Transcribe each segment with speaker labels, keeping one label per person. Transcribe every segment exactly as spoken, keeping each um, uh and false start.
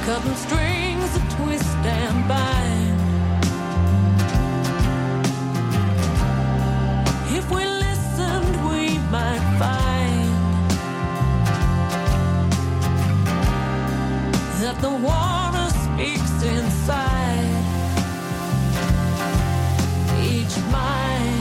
Speaker 1: cutting strings that twist and bind. If we listened, we might find that the water speaks inside each mind.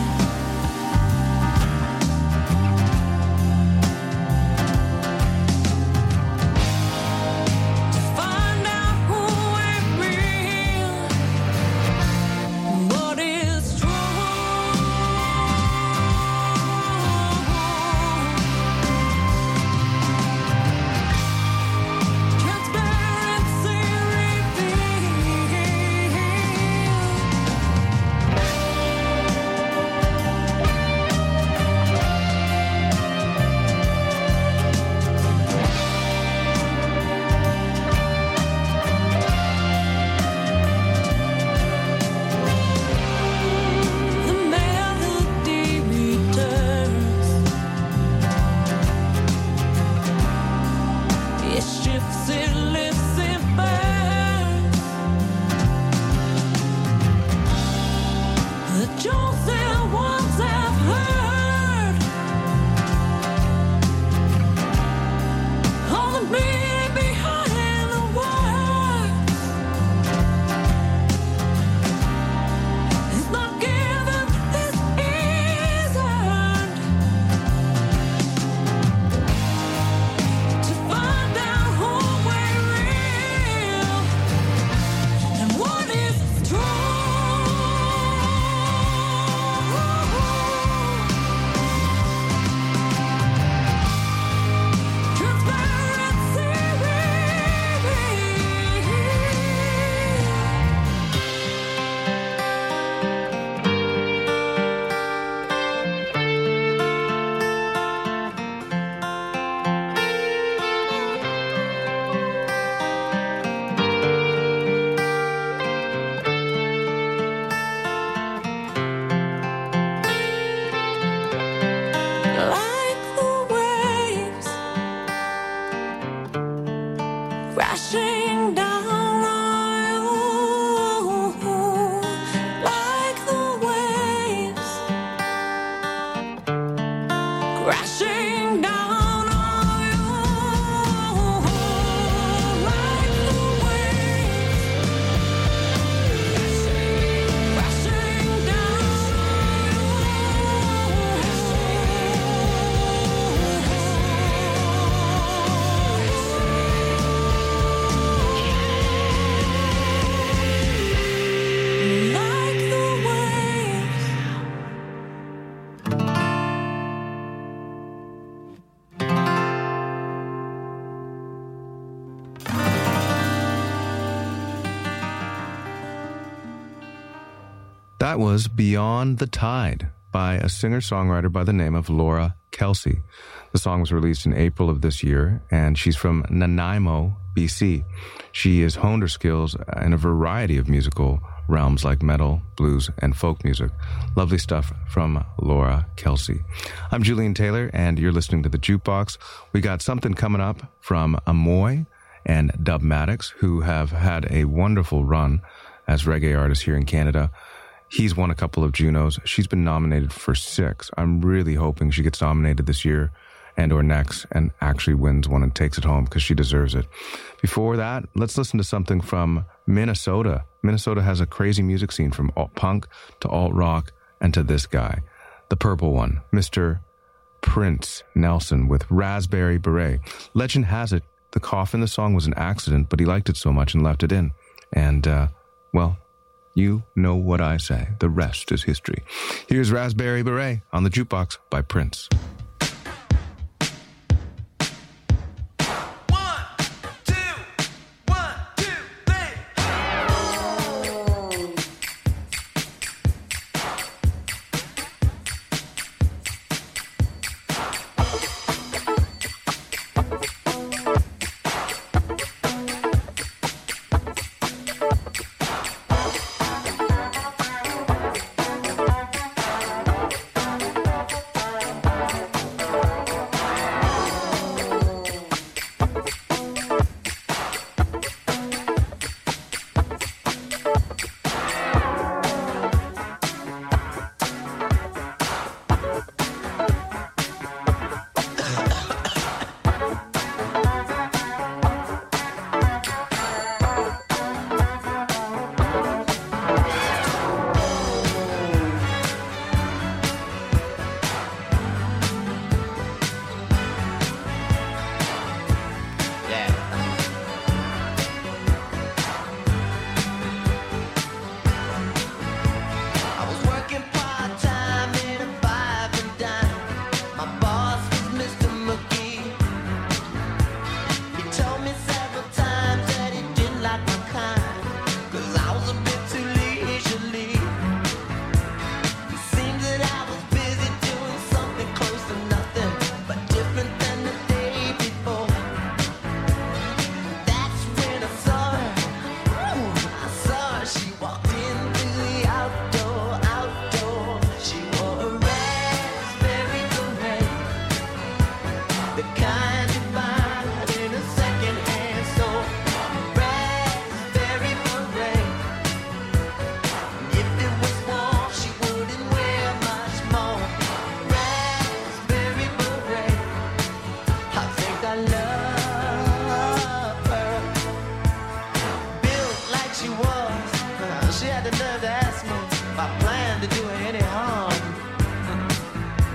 Speaker 2: That was Beyond the Tide by a singer-songwriter by the name of Laura Kelsey. The song was released in April of this year, and she's from Nanaimo, B C. She has honed her skills in a variety of musical realms like metal, blues, and folk music. Lovely stuff from Laura Kelsey. I'm Julian Taylor, and you're listening to The Jukebox. We got something coming up from Amoy and Dubmatix, who have had a wonderful run as reggae artists here in Canada. He's won a couple of Junos. She's been nominated for six. I'm really hoping she gets nominated this year and or next and actually wins one and takes it home because she deserves it. Before that, let's listen to something from Minnesota. Minnesota has a crazy music scene from alt punk to alt rock and to this guy, the purple one, Mister Prince Nelson with Raspberry Beret. Legend has it, the cough in the song was an accident, but he liked it so much and left it in. And, uh, well, you know what I say. The rest is history. Here's Raspberry Beret on The Jukebox by Prince.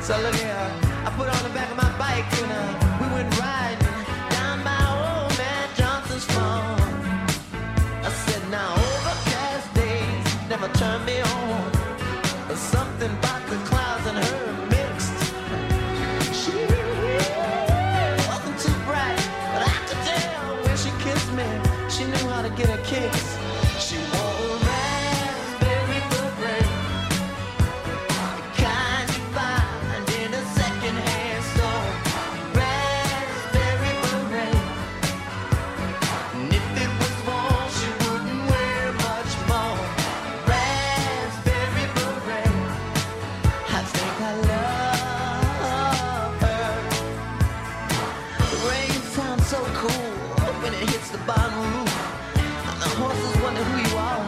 Speaker 3: So look here, I put on the back of my bike and uh, we went riding down by old man Johnson's farm. I said, now overcast days never turn me on. There's something about the clouds and her mixed. She wasn't too bright, but I could tell when she kissed me, she knew how to get her kicks. She wore a raspberry beret, the kind you find in a second-hand store. Raspberry beret, and if it was warm, she wouldn't wear much more. Raspberry beret, I think I love her. The rain sounds so cool when it hits the bottom roof. And the horses wonder who you are.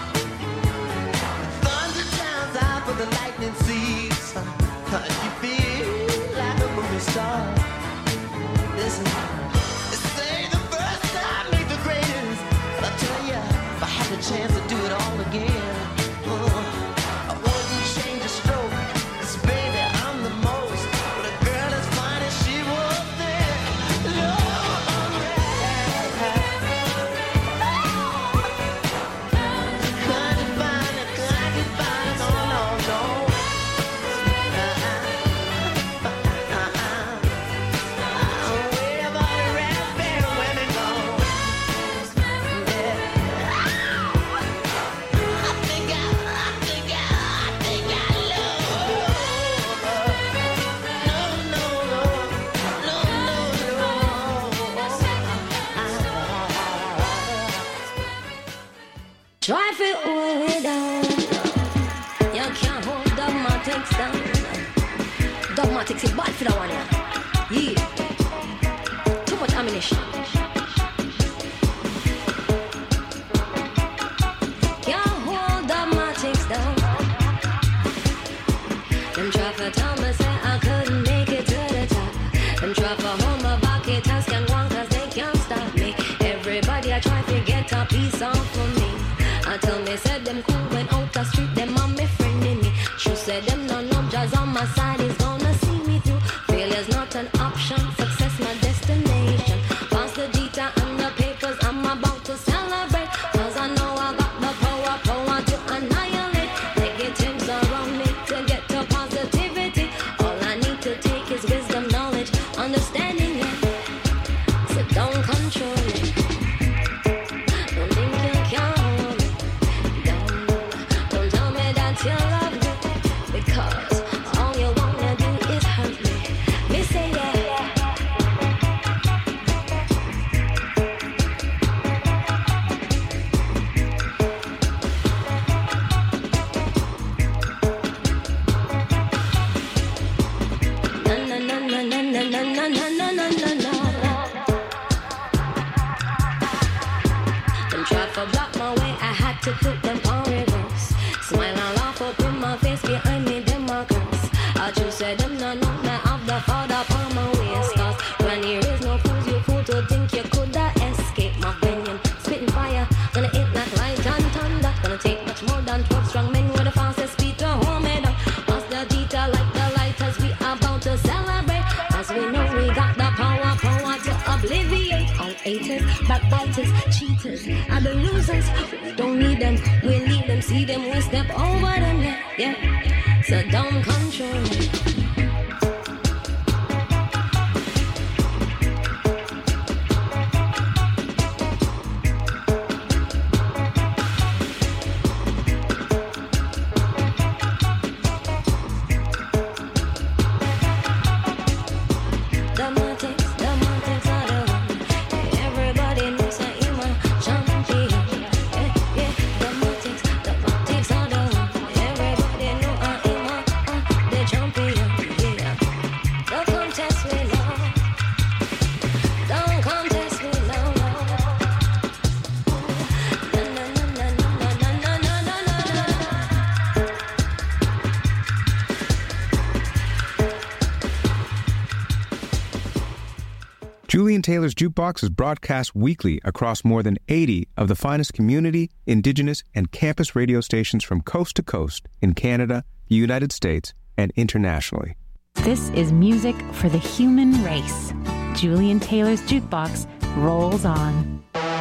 Speaker 3: The thunder drowns out, but the lightning sees. And you feel like a movie star. Listen, they say the first time make the greatest. But I tell ya, if I had the chance to do it all again, uh, I wouldn't change a stroke. 'Cause baby, I'm the most. But a girl as fine as she was then, Lord, kind of fine, kind of fine, no, no, no. Uh-uh, uh-uh. Where have all the raspberry women gone? Yeah. I think I, I think I, I think I love her. No, no, no, no, no, no.
Speaker 4: Drive it way down. You can't hold dogmatics down. Dogmatics is bad for that one, yeah. Yeah. Too much ammunition. Can't hold dogmatics down. Them try for tell me say I couldn't make it to the top. Them try for hold my bucket task and one 'cause they can't stop me. Everybody I try to get a piece off for me. I tell me, said them cool when out the street, them on me friend in me. She said them no no jazz on my side is gonna see me through. Failure's not an option, success my destination. Pass the guitar and the papers, I'm about to celebrate. 'Cause I know I got the power, power to annihilate negatives around me to get to positivity. All I need to take is wisdom, knowledge, understanding, yeah. So don't control it. Don't think you can hold me down. Don't tell me that you love me, because all you wanna do is hurt me. Me say yeah. Na na na na na na na na na na na na. Them try to block my way, I had to put them on reverse. Smile and laugh up in my face, behind me them a curse. I just said them no know me have the father upon my waist. 'Cause when you raise no fools, you fool to think you coulda escape my venom. Spitting fire, gonna hit like light and thunder. Gonna take much more than twelve strong men with the fastest speed to hold me down. Pass the guitar like the lighters, we about to celebrate. 'Cause we know we got the power, power to obliviate all haters, backbiters, cheaters, and the losers. We don't need them, we leave them, see them, we step over them, yeah, yeah. So don't control me. Dogmatics, dogmatics are the one. Everybody knows that I'm a champion. Yeah, yeah. Dogmatics, dogmatics are the one. Everybody know I'm a, uh, the champion. Yeah. Don't come test me now. Don't come test me now. Na na na na na na na na na na.
Speaker 2: Julian Taylor's Jukebox is broadcast weekly across more than eighty of the finest community, indigenous, and campus radio stations from coast to coast in Canada, the United States, and internationally.
Speaker 5: This is music for the human race. Julian Taylor's Jukebox rolls on.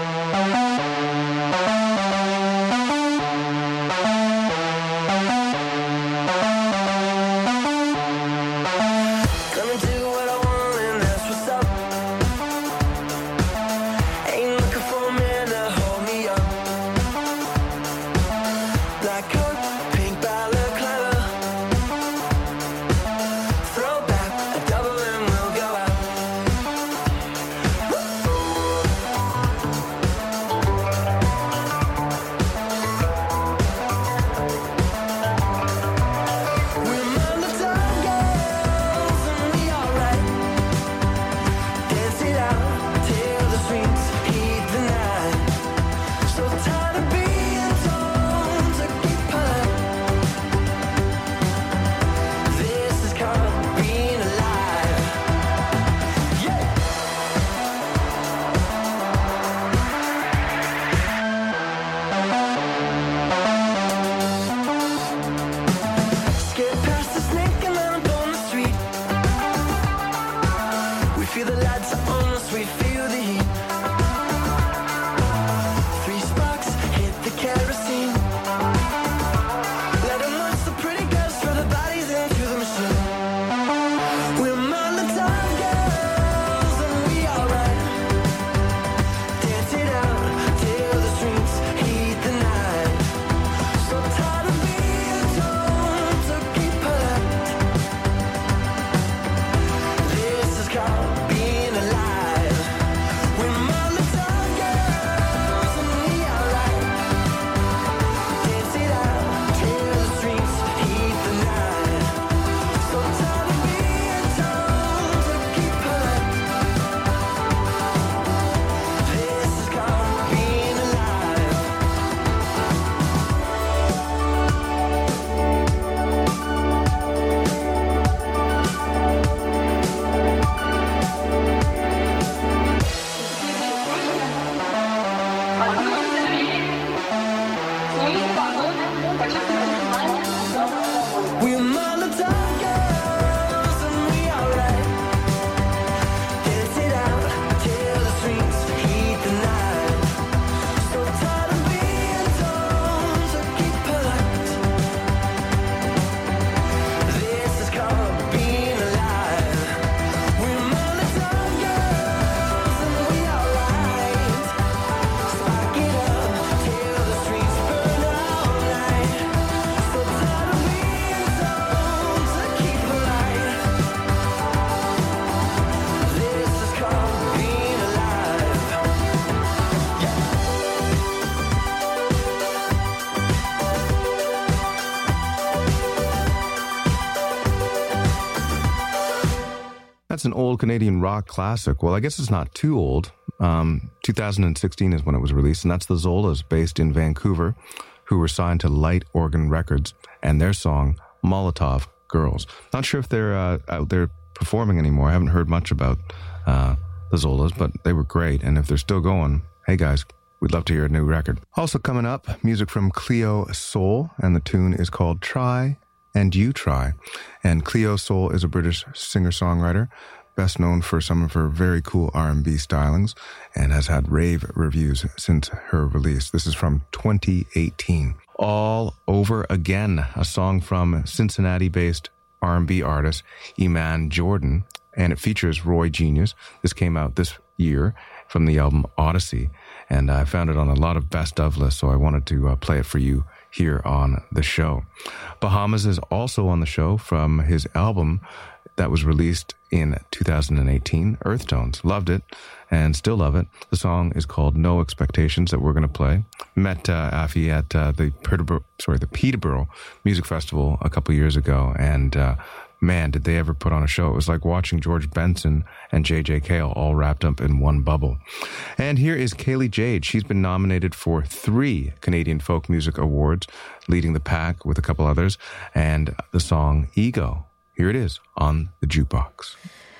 Speaker 2: That's an old Canadian rock classic. Well, I guess it's not too old. Um, two thousand sixteen is when it was released, and that's the Zolas, based in Vancouver, who were signed to Light Organ Records, and their song, Molotov Girls. Not sure if they're uh, out there performing anymore. I haven't heard much about uh, the Zolas, but they were great, and if they're still going, hey guys, we'd love to hear a new record. Also coming up, music from Cleo Sol, and the tune is called Try and You Try. And Cleo Sol is a British singer-songwriter, best known for some of her very cool R and B stylings, and has had rave reviews since her release. This is from twenty eighteen. All Over Again, a song from Cincinnati-based R and B artist Iman Jordan, and it features Roy Genius. This came out this year from the album Odyssey, and I found it on a lot of best of lists, so I wanted to uh, play it for you here on the show. Bahamas is also on the show from his album that was released in two thousand eighteen, Earth Tones. Loved it and still love it. The song is called No Expectations that we're going to play. Met uh, Afi at uh, the Peterborough, sorry, the Peterborough Music Festival a couple years ago, and uh, man, did they ever put on a show. It was like watching George Benson and J J Cale all wrapped up in one bubble. And here is Kaylee Jade. She's been nominated for three Canadian Folk Music Awards, leading the pack with a couple others, and the song Ego. Here it is on the Jukebox.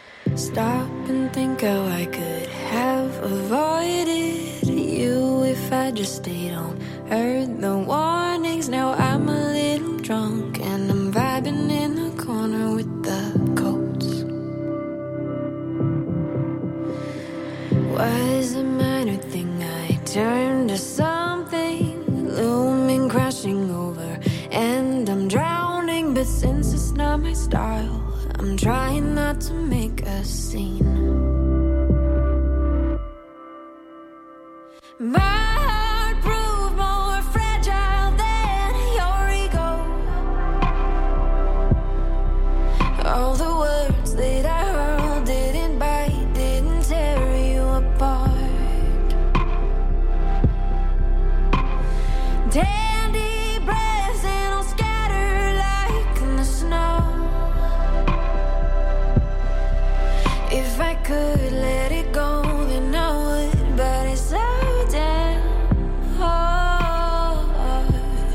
Speaker 1: Stop and think how I could have avoided you if I just stayed on. Heard the warnings, now I'm a little drunk and I'm vibing in the corner with the cold. was a minor thing. I turned to something looming, crashing over, and I'm drowning. But since it's not my style, I'm trying not to make a scene. My heart proved more fragile than your ego. All the words that I heard didn't bite, didn't tear you apart. Ten deep breaths and I'll scatter like in the snow. If I could let it go, then I would, but it's so damn hard.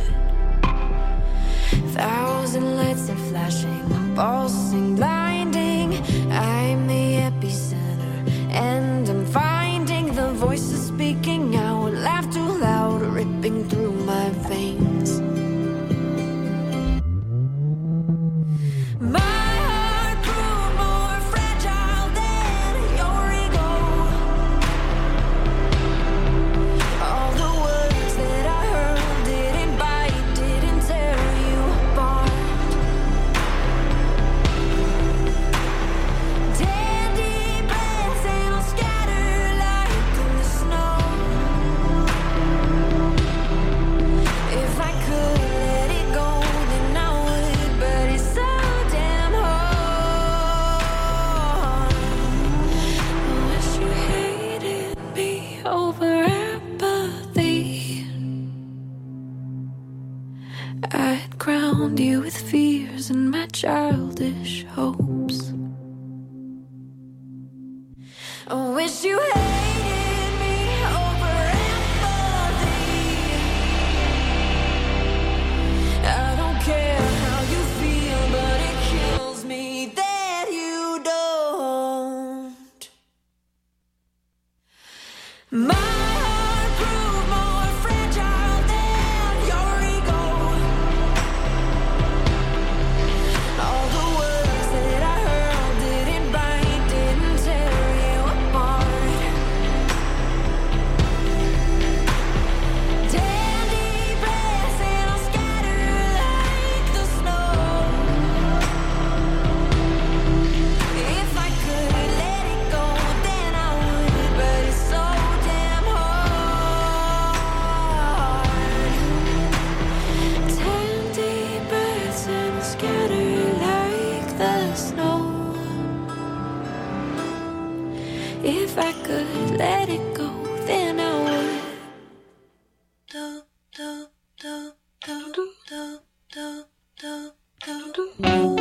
Speaker 1: Thousand lights are flashing, pulsing, blinding. I'm the epicenter, and I'm finding the voices speaking out, laugh too loud, ripping through my veins. My heart grew more fragile than your ego. All the words that I heard didn't bite, didn't tear you apart. Ten deep breaths and I'll scatter like in the snow. If I could let it go, then I would, but it's so damn hard. I wish you hated me over empathy. I'd crowned you with fears and my childish hopes. I wish you hated me over empathy. I don't care how you feel, but it kills me that you don't. My heart grew more fragile than your ego. All the words that I heard didn't bite, didn't tear you apart. Ten deep breaths and I'll scatter like the snow. If I could let it go, then I would, but it's so damn hard. Ten deep breaths and I'll scatter like the snow. If I could let it go, then I would. Do, do, do, do, do, do, do, do, do, do.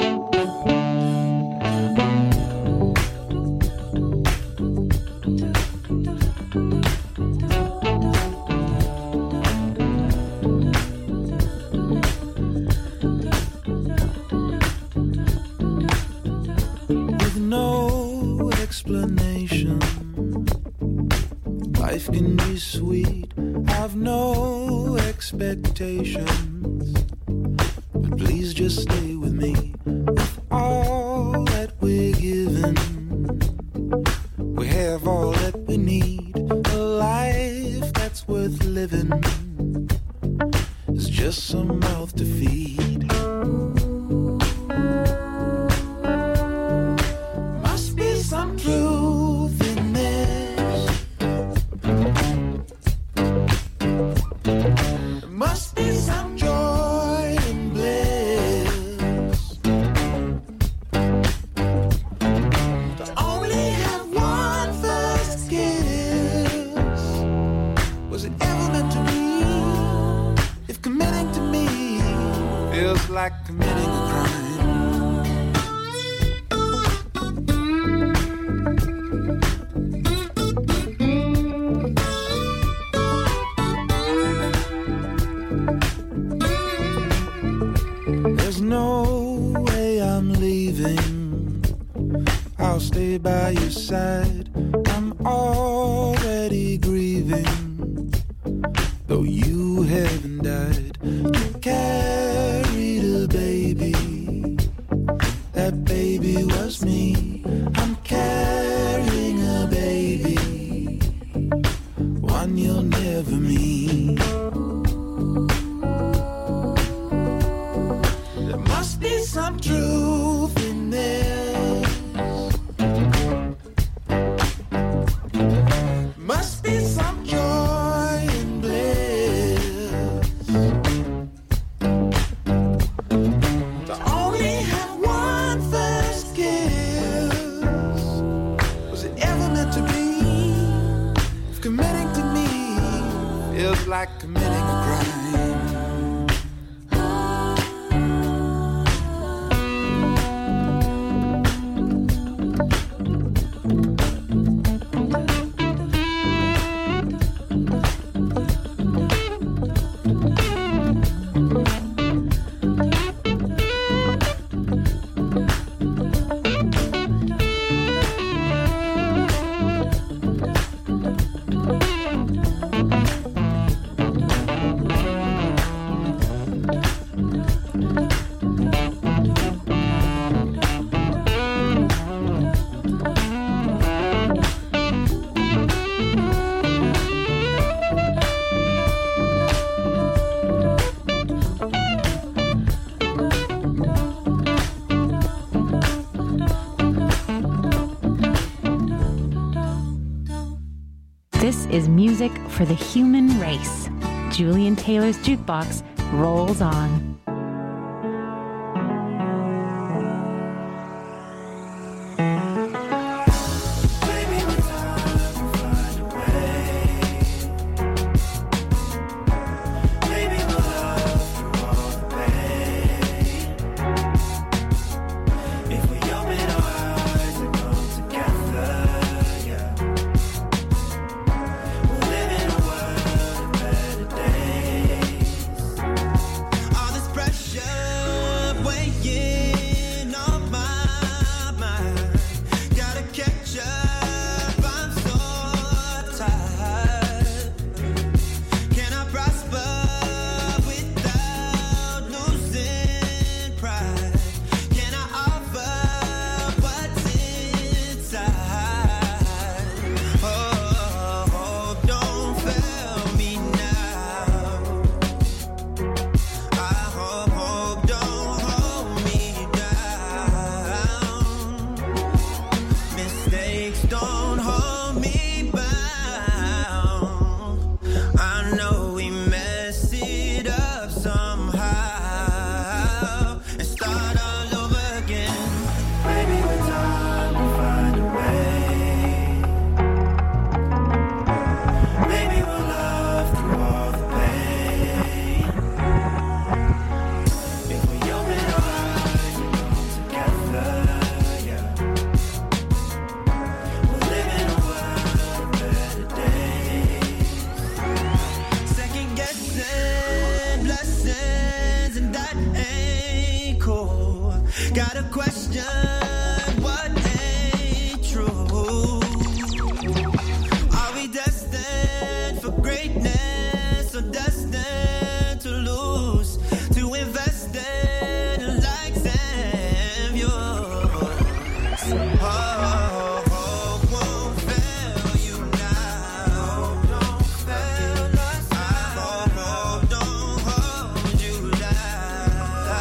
Speaker 6: With no explanation, life can be sweet. I've no expectations, but please just stay with me. With all that we're given, we have all that we need. A life that's worth living is just some mouth to feed. Must be some truth in this. There must be some joy and bliss. To only have one first kiss. Was it ever meant to be? If committing to me feels like committing a crime. There's no way I'm leaving. I'll stay by your side. I'm already grieving, though you haven't died. You carried a baby. That baby was me. I'm carrying a baby. like committing a crime.
Speaker 5: This is music for the human race. Julian Taylor's Jukebox rolls on.
Speaker 3: Got a question, what ain't true? Are we destined for greatness or destined to lose? To invest in likes and views. Oh, hope won't fail you now. Don't fail us now. Hope don't hold you down.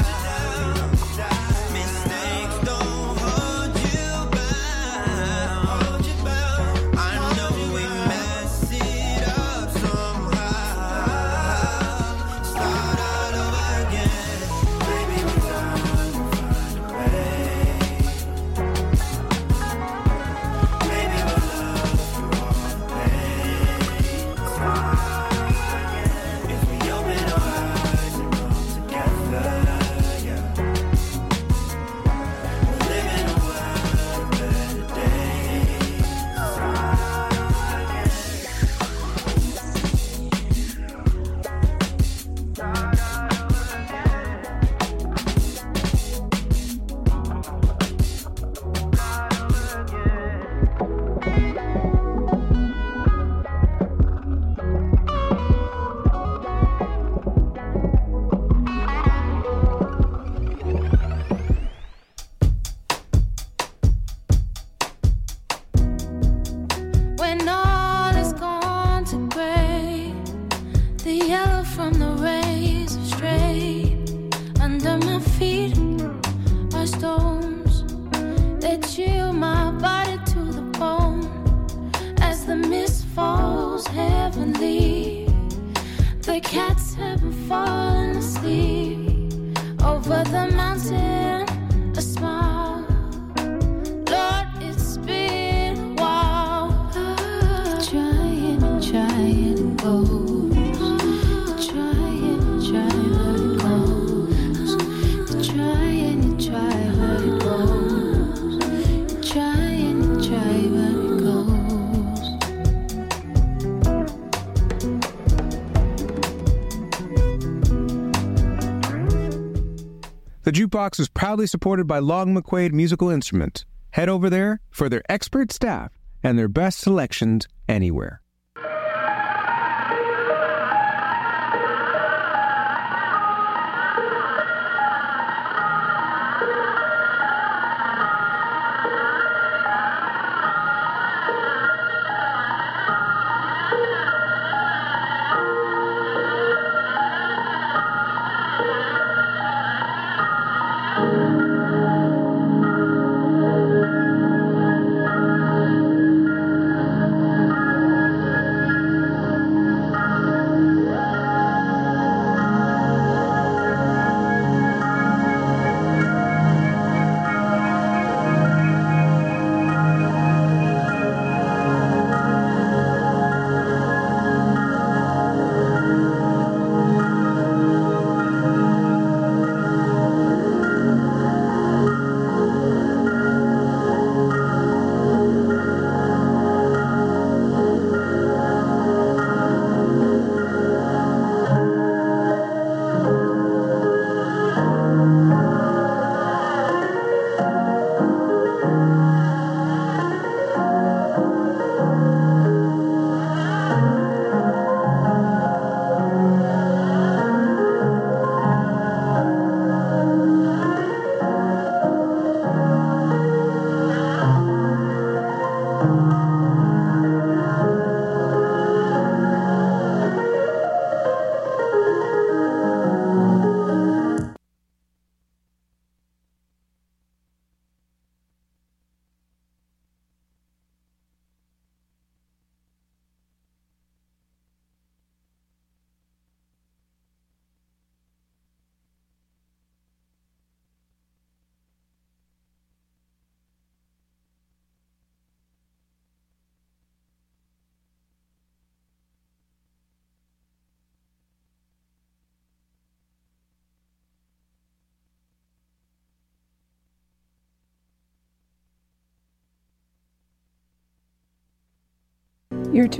Speaker 3: Mistakes don't hold you bound. I know we mess it up somehow. Start all over again. Maybe we time to find a way. Maybe we'll love through all the pain. If we open our eyes and come together, yeah. We'll live in a world of better days.
Speaker 1: When all is gone to gray, the yellow from the rays are straight. Under my feet are stones that chill my body to the bone. As the mist falls heavenly, the cats haven't fallen asleep. Over the mountain, a smile. Lord, it's been a while. Trying and trying to go.
Speaker 2: The Jukebox is proudly supported by Long McQuaid Musical Instruments. Head over there for their expert staff and their best selections anywhere.
Speaker 7: You're tuned